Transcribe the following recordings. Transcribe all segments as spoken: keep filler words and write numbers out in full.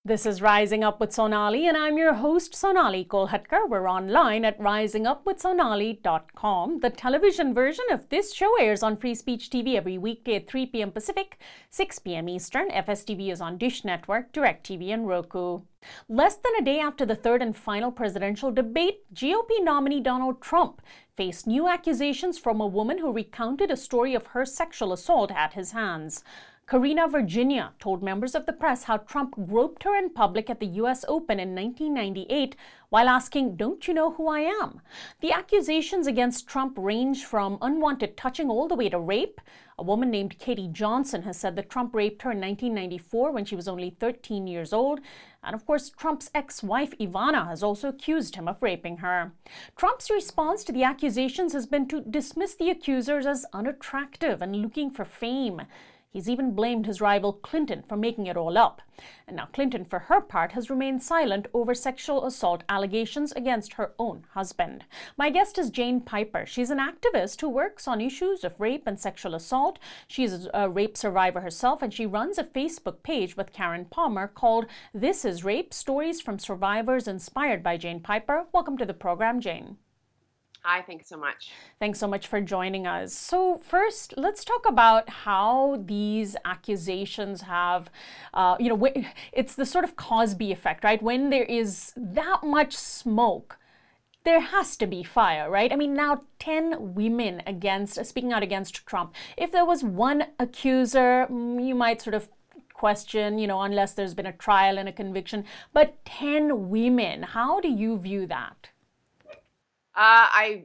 This is Rising Up with Sonali, and I'm your host, Sonali Kolhatkar. We're online at rising up with sonali dot com. The television version of this show airs on Free Speech T V every weekday at three p.m. Pacific, six p.m. Eastern. F S T V is on Dish Network, DirecTV, and Roku. Less than a day after the third and final presidential debate, G O P nominee Donald Trump faced new accusations from a woman who recounted a story of her sexual assault at his hands. Karina Virginia told members of the press how Trump groped her in public at the U S Open in nineteen ninety-eight while asking, "Don't you know who I am?" The accusations against Trump range from unwanted touching all the way to rape. A woman named Katie Johnson has said that Trump raped her in nineteen ninety-four when she was only thirteen years old. And of course, Trump's ex-wife Ivana has also accused him of raping her. Trump's response to the accusations has been to dismiss the accusers as unattractive and looking for fame. He's even blamed his rival Clinton for making it all up. And now Clinton, for her part, has remained silent over sexual assault allegations against her own husband. My guest is Jane Piper. She's an activist who works on issues of rape and sexual assault. She's a rape survivor herself, and she runs a Facebook page with Karen Palmer called This is Rape, Stories from Survivors Inspired by Jane Piper. Welcome to the program, Jane. Hi, thanks so much. Thanks so much for joining us. So first, let's talk about how these accusations have, uh, you know, it's the sort of Cosby effect, right? When there is that much smoke, there has to be fire, right? I mean, now ten women against, speaking out against Trump. If there was one accuser, you might sort of question, you know, unless there's been a trial and a conviction, but ten women, how do you view that? Uh, I,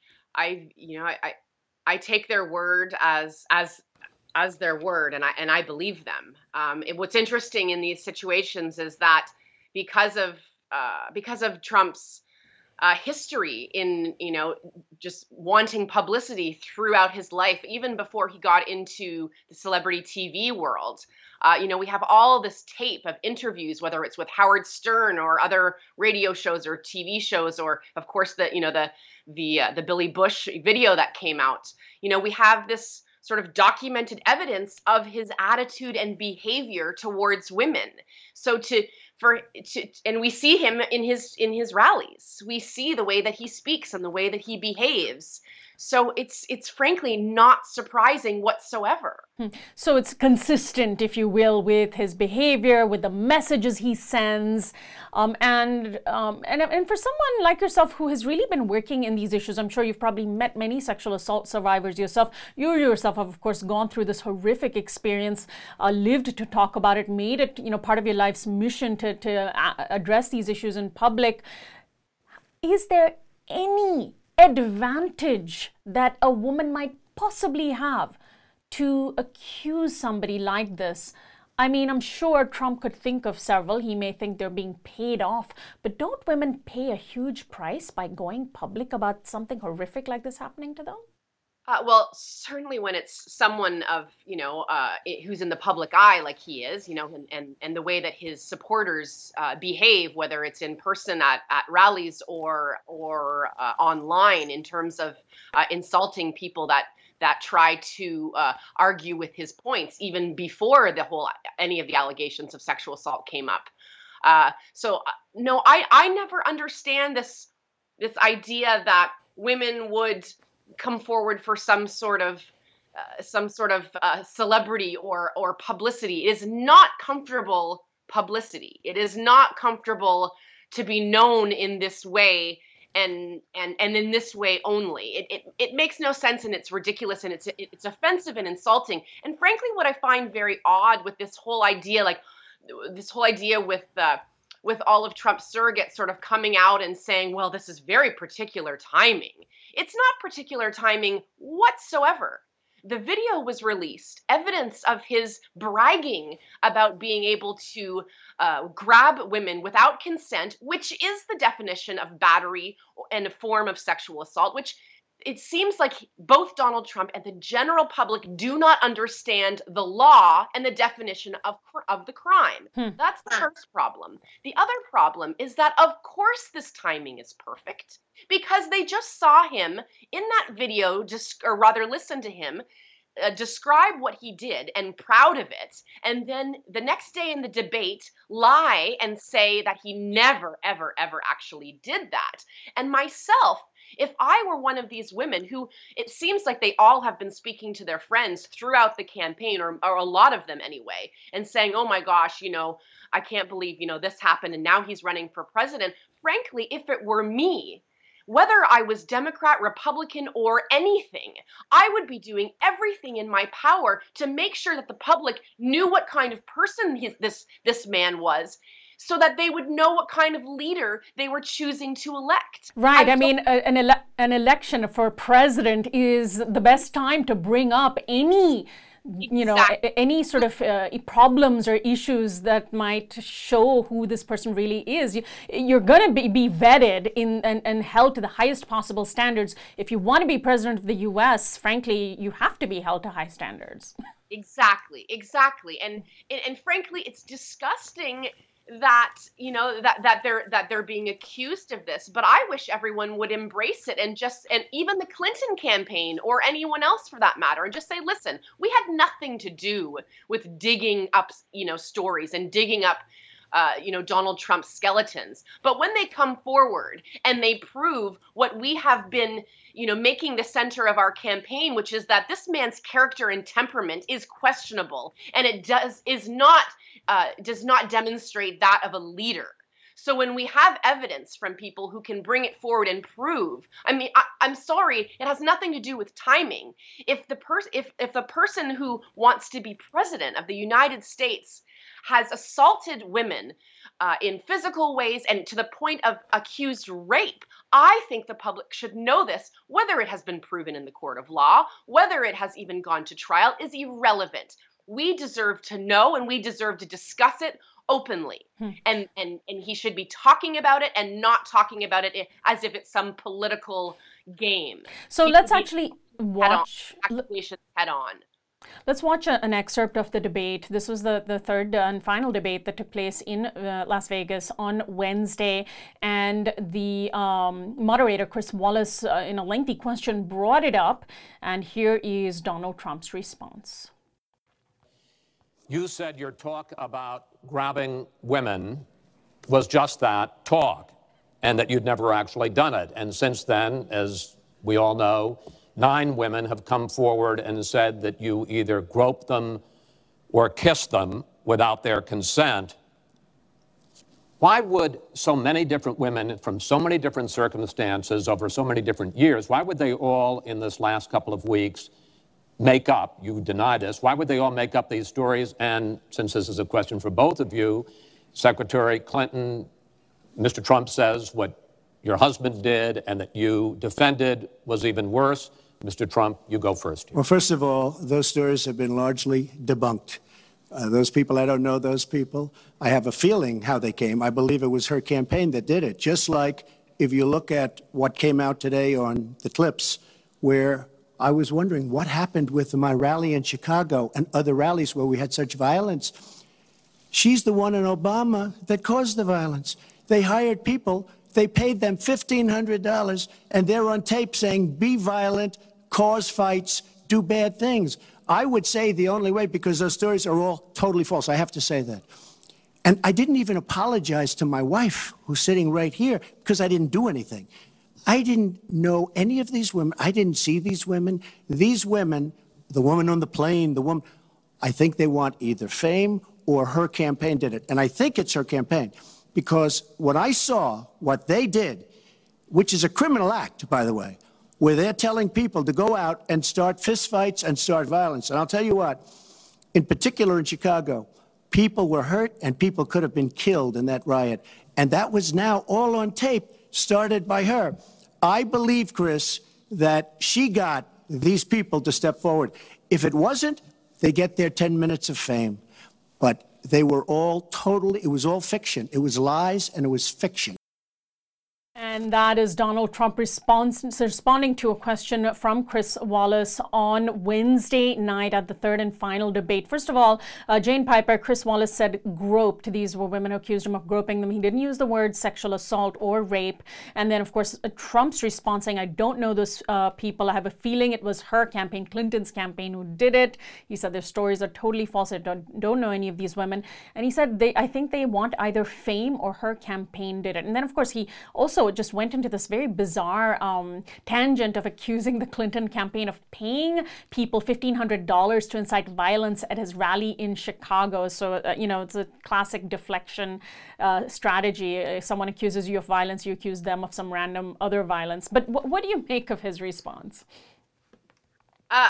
I, you know, I, I, I take their word as as as their word, and I and I believe them. Um, and what's interesting in these situations is that because of uh, because of Trump's uh, history in, you know, just wanting publicity throughout his life, even before he got into the celebrity T V world. Uh, you know, we have all this tape of interviews, whether it's with Howard Stern or other radio shows or T V shows, or of course the, you know, the the uh, the Billy Bush video that came out. You know, we have this sort of documented evidence of his attitude and behavior towards women. So to for to, and we see him in his in his rallies. We see the way that he speaks and the way that he behaves. So it's it's frankly not surprising whatsoever. So it's consistent, if you will, with his behavior, with the messages he sends. Um, and, um, and and for someone like yourself who has really been working in these issues, I'm sure you've probably met many sexual assault survivors yourself. You yourself have, of course, gone through this horrific experience, uh, lived to talk about it, made it, you know, part of your life's mission to, to uh, address these issues in public. Is there any advantage that a woman might possibly have to accuse somebody like this? I mean, I'm sure Trump could think of several. He may think they're being paid off, but don't women pay a huge price by going public about something horrific like this happening to them? Uh, well, certainly when it's someone of, you know, uh, who's in the public eye like he is, you know, and, and, and the way that his supporters uh, behave, whether it's in person at, at rallies or or uh, online in terms of uh, insulting people that that try to uh, argue with his points, even before the whole any of the allegations of sexual assault came up. Uh, so, uh, no, I, I never understand this this idea that women would come forward for some sort of uh, some sort of uh, celebrity or or publicity. It is not comfortable publicity. It is not comfortable to be known in this way and and and in this way only. It it, it makes no sense, and it's ridiculous, and it's it's offensive and insulting. And frankly, what I find very odd with this whole idea, like this whole idea with uh, with all of Trump's surrogates sort of coming out and saying, well, this is very particular timing. It's not particular timing whatsoever. The video was released, evidence of his bragging about being able to uh, grab women without consent, which is the definition of battery and a form of sexual assault, which it seems like both Donald Trump and the general public do not understand the law and the definition of, of the crime. Hmm. That's the first problem. The other problem is that, of course, this timing is perfect because they just saw him in that video, just or rather listened to him uh, describe what he did and proud of it, and then the next day in the debate lie and say that he never, ever, ever actually did that. And myself, if I were one of these women who it seems like they all have been speaking to their friends throughout the campaign, or, or a lot of them anyway, and saying, oh my gosh, you know, I can't believe, you know, this happened and now he's running for president. Frankly, if it were me, whether I was Democrat, Republican, or anything, I would be doing everything in my power to make sure that the public knew what kind of person he, this, this man was, so that they would know what kind of leader they were choosing to elect. Right. I, I mean, a, an, ele- an election for president is the best time to bring up any, you know, exactly. any sort of uh, problems or issues that might show who this person really is. You, you're going to be, be vetted in and, and held to the highest possible standards. If you want to be president of the U S, frankly, you have to be held to high standards. Exactly, exactly. And, and, and frankly, it's disgusting that, you know, that, that they're that they're being accused of this, but I wish everyone would embrace it and just, and even the Clinton campaign or anyone else for that matter, and just say, listen, we had nothing to do with digging up, you know, stories and digging up, uh, you know, Donald Trump's skeletons. But when they come forward and they prove what we have been, you know, making the center of our campaign, which is that this man's character and temperament is questionable, and it does is not uh, does not demonstrate that of a leader. So when we have evidence from people who can bring it forward and prove, I mean, I, I'm sorry, it has nothing to do with timing. If the person, if if the person who wants to be president of the United States has assaulted women uh, in physical ways and to the point of accused rape, I think the public should know this. Whether it has been proven in the court of law, whether it has even gone to trial, is irrelevant. We deserve to know, and we deserve to discuss it openly. Hmm. And, and, and he should be talking about it and not talking about it as if it's some political game. So he let's actually watch accusations head on. Let's watch a, an excerpt of the debate. This was the, the third and final debate that took place in uh, Las Vegas on Wednesday. And the um, moderator, Chris Wallace, uh, in a lengthy question, brought it up. And here is Donald Trump's response. You said your talk about grabbing women was just that, talk, and that you'd never actually done it. And since then, as we all know, nine women have come forward and said that you either groped them or kissed them without their consent. Why would so many different women from so many different circumstances over so many different years, why would they all in this last couple of weeks make up, you deny this, why would they all make up these stories? And since this is a question for both of you, Secretary Clinton, Mister Trump says what your husband did and that you defended was even worse. Mister Trump, you go first here. Well, first of all, those stories have been largely debunked. Uh, those people, I don't know those people. I have a feeling how they came. I believe it was her campaign that did it. Just like if you look at what came out today on the clips, where I was wondering what happened with my rally in Chicago and other rallies where we had such violence. She's the one in Obama that caused the violence. They hired people, they paid them fifteen hundred dollars, and they're on tape saying, be violent, cause fights, do bad things. I would say the only way, because those stories are all totally false, I have to say that. And I didn't even apologize to my wife, who's sitting right here, because I didn't do anything. I didn't know any of these women. I didn't see these women. These women, the woman on the plane, the woman, I think they want either fame or her campaign did it. And I think it's her campaign, because when I saw what they did, which is a criminal act, by the way, where they're telling people to go out and start fistfights and start violence. And I'll tell you what, in particular in Chicago, people were hurt and people could have been killed in that riot. And that was now all on tape, started by her. I believe, Chris, that she got these people to step forward. If it wasn't, they get their ten minutes of fame. But they were all totally, it was all fiction. It was lies and it was fiction. And that is Donald Trump response, responding to a question from Chris Wallace on Wednesday night at the third and final debate. First of all, uh, Jane Piper, Chris Wallace said groped. These were women who accused him of groping them. He didn't use the word sexual assault or rape. And then, of course, uh, Trump's response saying, I don't know those uh, people. I have a feeling it was her campaign, Clinton's campaign, who did it. He said their stories are totally false. I don't, don't know any of these women. And he said, they, I think they want either fame or her campaign did it. And then, of course, he also just went into this very bizarre um, tangent of accusing the Clinton campaign of paying people fifteen hundred dollars to incite violence at his rally in Chicago. So, uh, you know, it's a classic deflection uh, strategy. If someone accuses you of violence, you accuse them of some random other violence. But w- what do you make of his response? Uh,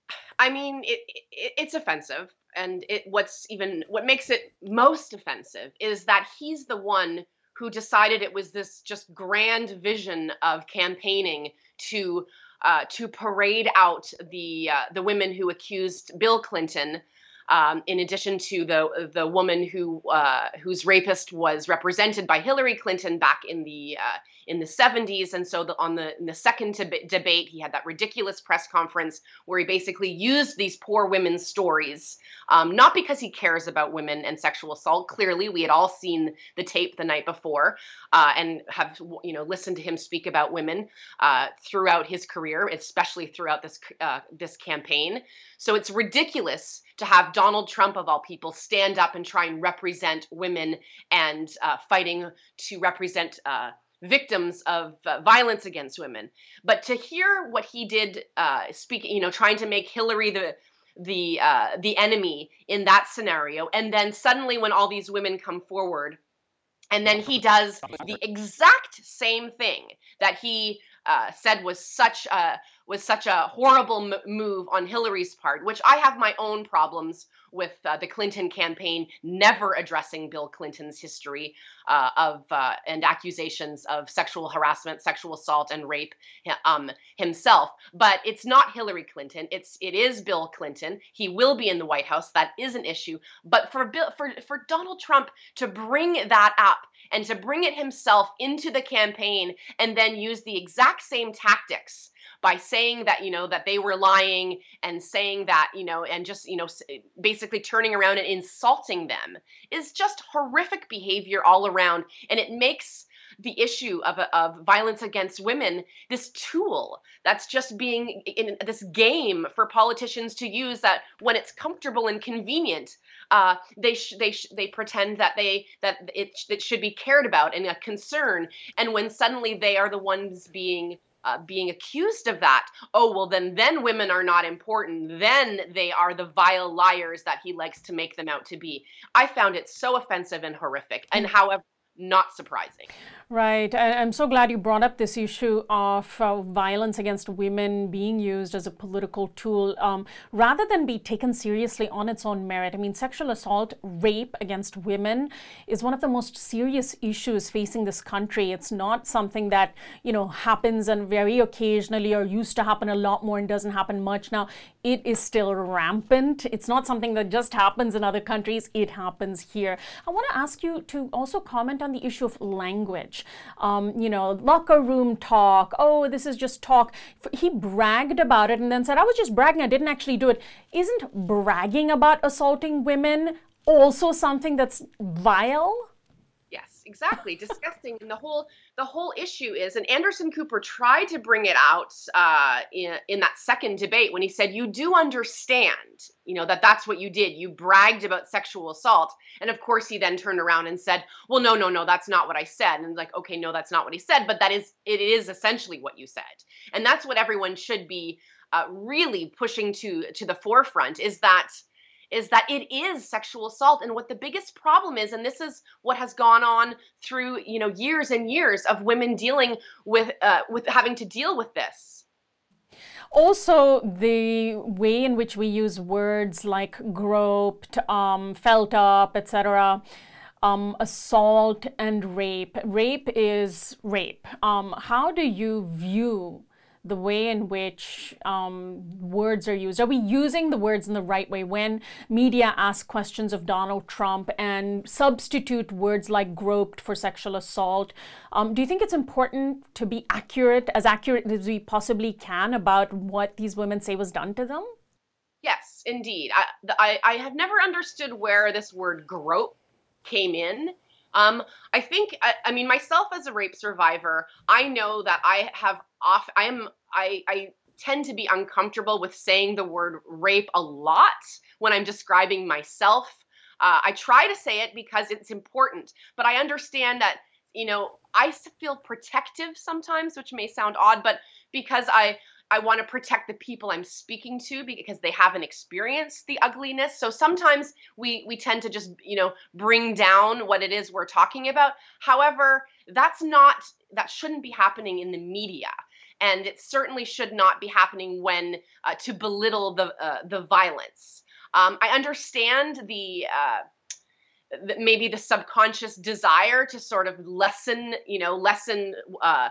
I mean, it, it, it's offensive. And it, what's even, what makes it most offensive is that he's the one who decided it was this just grand vision of campaigning to uh, to parade out the uh, the women who accused Bill Clinton, um, in addition to the the woman who uh, whose rapist was represented by Hillary Clinton back in the uh, in the seventies. And so the, on the in the second deb- debate, he had that ridiculous press conference where he basically used these poor women's stories, um, not because he cares about women and sexual assault. Clearly, we had all seen the tape the night before uh, and have you know listened to him speak about women uh, throughout his career, especially throughout this uh, this campaign. So it's ridiculous to have Donald Trump, of all people, stand up and try and represent women and uh, fighting to represent uh, victims of uh, violence against women. But to hear what he did, uh, speaking, you know, trying to make Hillary the the uh, the enemy in that scenario, and then suddenly when all these women come forward, and then he does the exact same thing that he uh, said was such a was such a horrible m- move on Hillary's part, which I have my own problems with uh, the Clinton campaign never addressing Bill Clinton's history uh, of uh, and accusations of sexual harassment, sexual assault, and rape um, himself. But it's not Hillary Clinton. It's it is Bill Clinton. He will be in the White House. That is an issue. But for Bill, for for Donald Trump to bring that up and to bring it himself into the campaign and then use the exact same tactics by saying that, you know, that they were lying and saying that, you know, and just, you know, basically turning around and insulting them is just horrific behavior all around. And it makes the issue of, of violence against women this tool that's just being in this game for politicians to use, that when it's comfortable and convenient, uh, they sh- they sh- they pretend that they that it, sh- it should be cared about and a concern. And when suddenly they are the ones being Uh, being accused of that, oh, well, then then women are not important. Then they are the vile liars that he likes to make them out to be. I found it so offensive and horrific, and however, not surprising. Right. I, I'm so glad you brought up this issue of uh, violence against women being used as a political tool um, rather than be taken seriously on its own merit. I mean, sexual assault, rape against women is one of the most serious issues facing this country. It's not something that, you know, happens and very occasionally or used to happen a lot more and doesn't happen much now. It is still rampant. It's not something that just happens in other countries. It happens here. I want to ask you to also comment on the issue of language. Um, you know, locker room talk. Oh, this is just talk. He bragged about it and then said, I was just bragging. I didn't actually do it. Isn't bragging about assaulting women also something that's vile? Yes, exactly. Disgusting. And the whole the whole issue is, and Anderson Cooper tried to bring it out uh, in, in that second debate when he said, you do understand, you know, that that's what you did. You bragged about sexual assault. And of course, he then turned around and said, well, no, no, no, that's not what I said. And like, okay, no, that's not what he said. But that is, it is essentially what you said. And that's what everyone should be uh, really pushing to to the forefront, is that is that it is sexual assault. And what the biggest problem is, and this is what has gone on through, you know, years and years of women dealing with, uh, with having to deal with this. Also, the way in which we use words like groped, um, felt up, et cetera, um, assault and rape. Rape is rape. Um, how do you view the way in which um, words are used? Are we using the words in the right way when media ask questions of Donald Trump and substitute words like groped for sexual assault? Um, do you think it's important to be accurate, as accurate as we possibly can, about what these women say was done to them? Yes, indeed. I, I, I have never understood where this word grope came in. Um, I think, I, I mean, myself as a rape survivor, I know that I have off, I am, I, I tend to be uncomfortable with saying the word rape a lot when I'm describing myself. Uh, I try to say it because it's important, but I understand that, you know, I feel protective sometimes, which may sound odd, but because I, I want to protect the people I'm speaking to because they haven't experienced the ugliness. So sometimes we we tend to just, you know, bring down what it is we're talking about. However, that's not, that shouldn't be happening in the media. And it certainly should not be happening when uh, to belittle the uh, the violence. Um, I understand the uh, maybe the subconscious desire to sort of lessen, you know, lessen uh,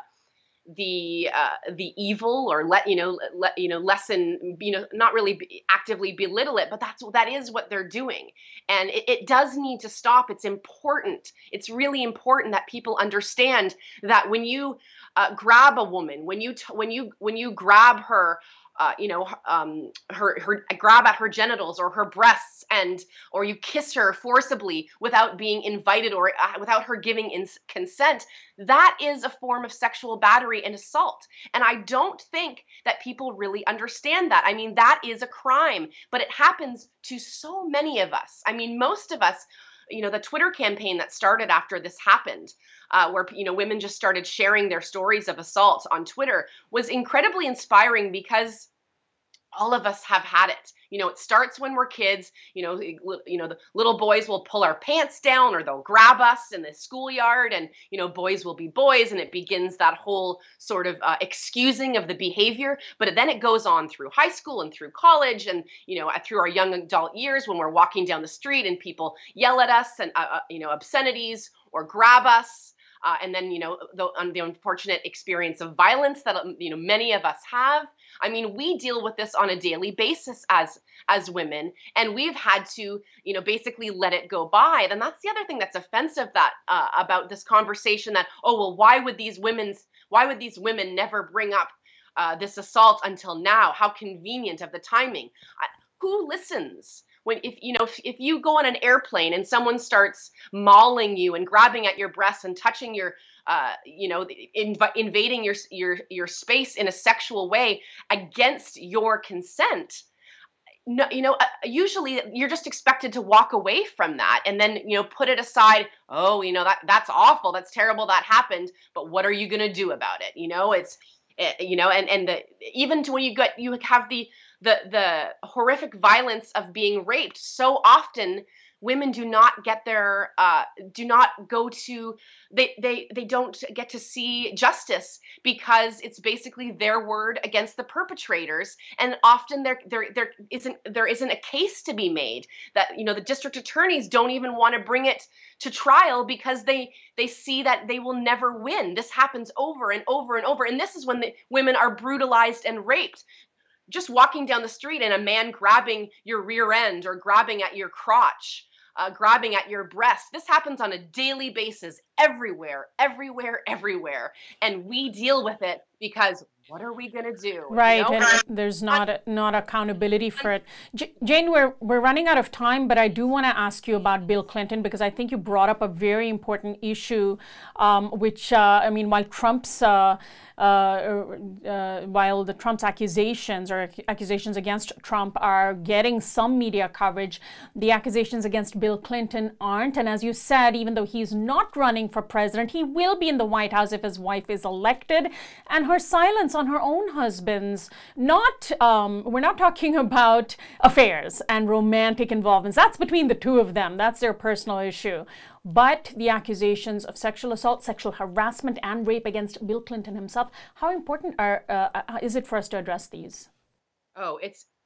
the uh, the evil, or let you know let you know lessen, you know, not really be, actively belittle it, but that's that is what they're doing, and it, it does need to stop. It's important. It's really important that people understand that when you uh, grab a woman, when you t- when you when you grab her. Uh, you know, um, her, her grab at her genitals or her breasts, and or you kiss her forcibly without being invited or uh, without her giving in consent, that is a form of sexual battery and assault. And I don't think that people really understand that. I mean, that is a crime, but it happens to so many of us. I mean, most of us, you know, the Twitter campaign that started after this happened, uh, where, you know, women just started sharing their stories of assault on Twitter, was incredibly inspiring because all of us have had it. You know, it starts when we're kids. You know, you know, the little boys will pull our pants down, or they'll grab us in the schoolyard, and, you know, boys will be boys, and it begins that whole sort of uh, excusing of the behavior. But then it goes on through high school and through college, and, you know, through our young adult years when we're walking down the street and people yell at us and, uh, you know, obscenities or grab us. Uh, and then, you know, the, um, the unfortunate experience of violence that, you know, many of us have. I mean, we deal with this on a daily basis as as women, and we've had to, you know, basically let it go by. And that's the other thing that's offensive that uh, about this conversation, that, oh, well, why would these women's why would these women never bring up uh, this assault until now? How convenient of the timing. I, who listens? When, if you know, if, if you go on an airplane and someone starts mauling you and grabbing at your breasts and touching your, uh, you know, inv- invading your your your space in a sexual way against your consent, no, you know, uh, usually you're just expected to walk away from that and then, you know, put it aside. Oh, you know, that that's awful, that's terrible, that happened. But what are you going to do about it? You know, it's, you know, and and the, even to when you get you have the the the horrific violence of being raped. So often women do not get their uh, do not go to they they they don't get to see justice because it's basically their word against the perpetrators, and often there there there isn't there isn't a case to be made. That, you know, the district attorneys don't even want to bring it to trial because they they see that they will never win. This happens over and over and over, and this is when the women are brutalized and raped. Just walking down the street and a man grabbing your rear end or grabbing at your crotch, uh, grabbing at your breast. This happens on a daily basis, everywhere, everywhere, everywhere. And we deal with it because what are we going to do? Right, You know? and there's not a, not accountability for it. J- Jane, we're we're running out of time, but I do want to ask you about Bill Clinton, because I think you brought up a very important issue, um, which uh, I mean, while Trump's uh, uh, uh, while the Trump's accusations or accusations against Trump are getting some media coverage, the accusations against Bill Clinton aren't. And as you said, even though he's not running for president, he will be in the White House if his wife is elected. And her silence on her own husband's, not, um, we're not talking about affairs and romantic involvements. That's between the two of them. That's their personal issue. But the accusations of sexual assault, sexual harassment, and rape against Bill Clinton himself, how important are uh, is it for us to address these? Oh, it's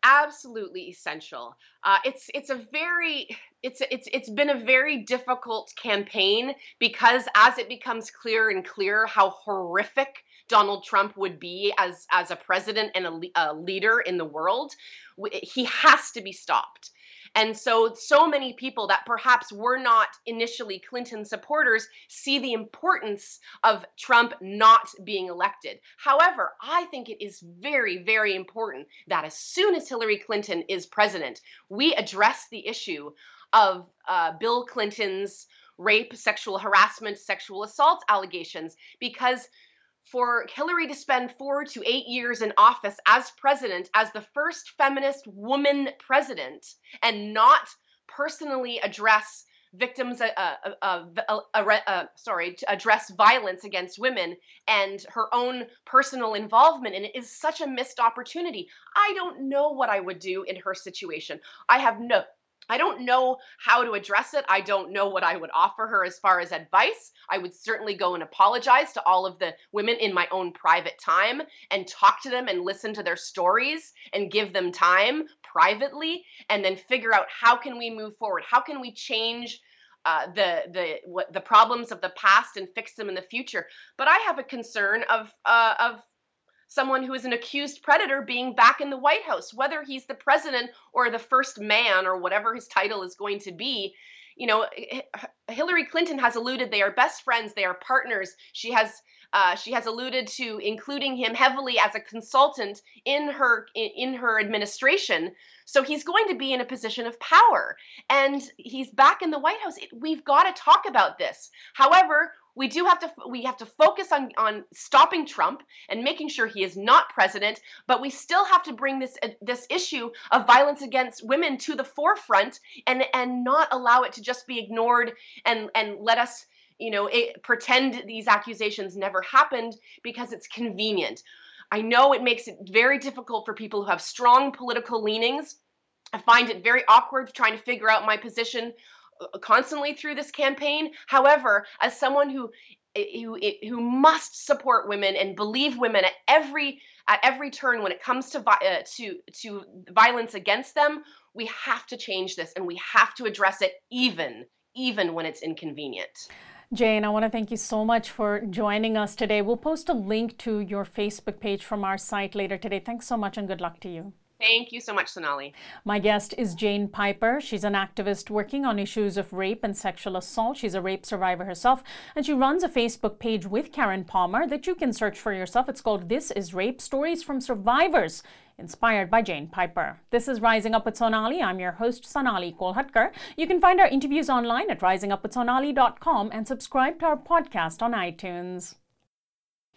absolutely essential. Uh, it's it's a very it's it's it's been a very difficult campaign because as it becomes clearer and clearer how horrific Donald Trump would be as as a president and a, a leader in the world, he has to be stopped. And so, so many people that perhaps were not initially Clinton supporters see the importance of Trump not being elected. However, I think it is very, very important that as soon as Hillary Clinton is president, we address the issue of uh, Bill Clinton's rape, sexual harassment, sexual assault allegations, because for Hillary to spend four to eight years in office as president, as the first feminist woman president, and not personally address victims, uh, uh, uh, uh, uh, uh, sorry, to address violence against women and her own personal involvement in it is such a missed opportunity. I don't know what I would do in her situation. I have no I don't know how to address it. I don't know what I would offer her as far as advice. I would certainly go and apologize to all of the women in my own private time and talk to them and listen to their stories and give them time privately and then figure out how can we move forward? How can we change uh, the the what the problems of the past and fix them in the future? But I have a concern of uh, of someone who is an accused predator being back in the White House, whether he's the president or the first man or whatever his title is going to be. You know, Hillary Clinton has alluded they are best friends, they are partners. She has uh, she has alluded to including him heavily as a consultant in her in, in her administration. So he's going to be in a position of power, and he's back in the White House. It, we've got to talk about this. However, we do have to we have to focus on on stopping Trump and making sure he is not president, but we still have to bring this uh, this issue of violence against women to the forefront and and not allow it to just be ignored and and let us, you know, it, pretend these accusations never happened because it's convenient. I know it makes it very difficult for people who have strong political leanings. I find it very awkward trying to figure out my position constantly through this campaign. However, as someone who who who must support women and believe women at every at every turn when it comes to uh, to to violence against them, we have to change this and we have to address it even even when it's inconvenient. Jane, I want to thank you so much for joining us today. We'll post a link to your Facebook page from our site later today. Thanks so much and good luck to you. Thank you so much, Sonali. My guest is Jane Piper. She's an activist working on issues of rape and sexual assault. She's a rape survivor herself, and she runs a Facebook page with Karen Palmer that you can search for yourself. It's called This Is Rape, Stories from Survivors, inspired by Jane Piper. This is Rising Up with Sonali. I'm your host, Sonali Kolhatkar. You can find our interviews online at rising up with sonali dot com and subscribe to our podcast on iTunes.